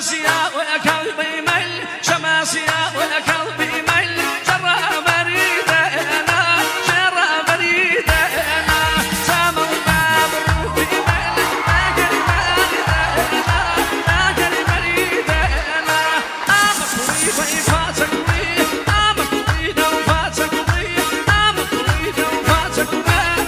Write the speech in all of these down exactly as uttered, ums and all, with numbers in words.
شماسية ويا قلبي مل شماسية ويا قلبي مل جرى بريدة أنا جرى بريدة أنا سامر باب روحي مل لاقل بريدة أنا لاقل بريدة أنا أمك طويلة وفاتك طويل أمك طويلة وفاتك طويل أمك طويلة وفاتك طويل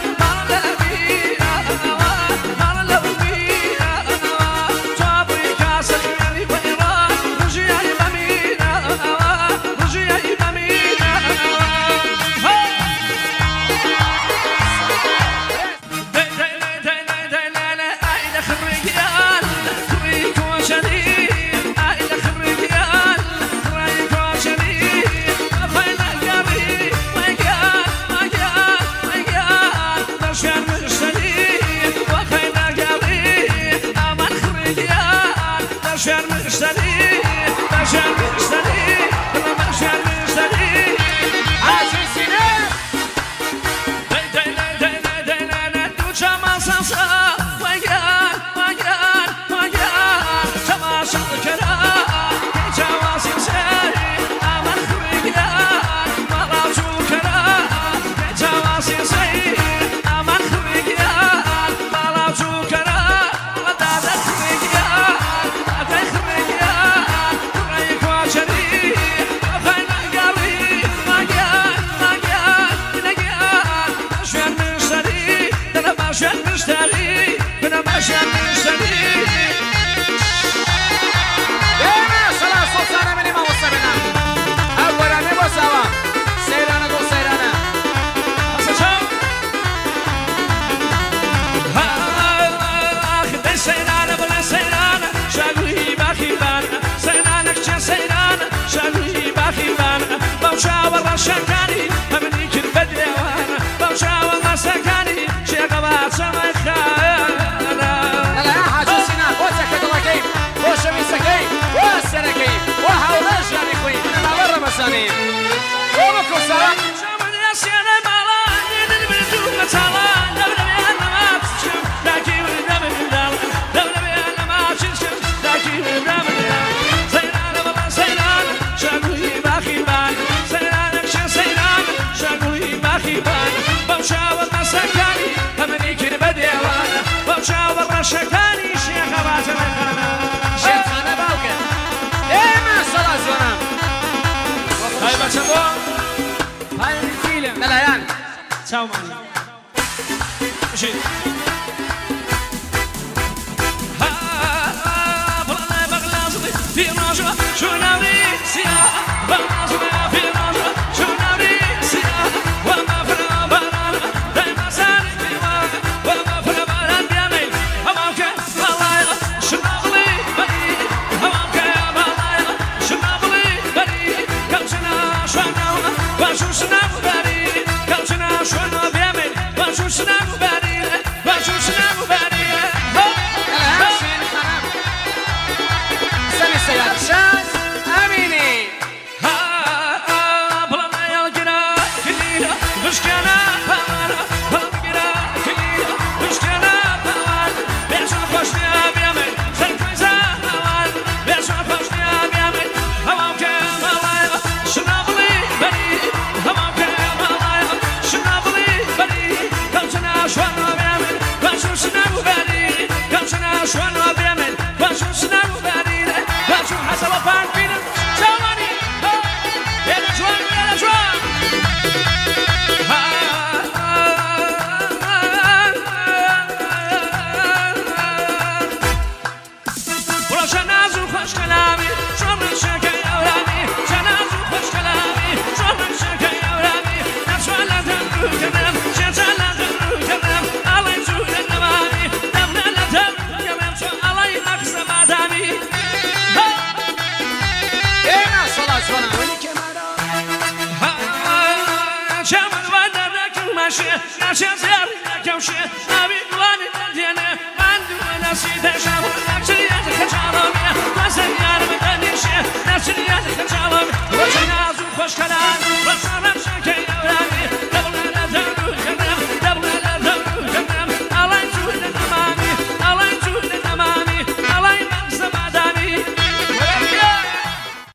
Ciao Mario. Sì. Ah, بغلا بغلا صدي في نجوى شو نوري سياح بغلا صدي في نجوى شو نوري سياح وما فلا بلان دايما سالي بيوان وما فلا بلان بيامي همامك بلايا شنغلي بري همامك بلايا شنغلي بري كمشنا شوانا وشوشنا بري كمشنا شوانا بيامي وشوشنا بري وشوشنا بري شاز اميني ها بلا يا جنا كلينا مشكنا فانا بلا كلينا مشكنا فانا بيش خوشني بيامي سركوزا هوان بيش خوشني بيامي هوام كمالايا شنابلي بري هوام كمالايا شنابلي بري كمشنا شوانا بيامي وشوشنا بري كمشنا شوانا بيامي وشوشنا بري شو حسب فان فينا سواني يلا جوان يلا جوان ولا شنازو خوش كلامي شمر شكا يا ولامي شنازو خوش كلامي شمر شكا يا ولامي نفسه لا تنرو كلام شنزا لا تنرو كلام الله يزول النمامي دمنا لا تنرو كلام شو الله ينقص مادامي شامل ودرك المشي ناشي زيار كوشي أبي قواني الدنيا ما عندي ولا شيء تشابه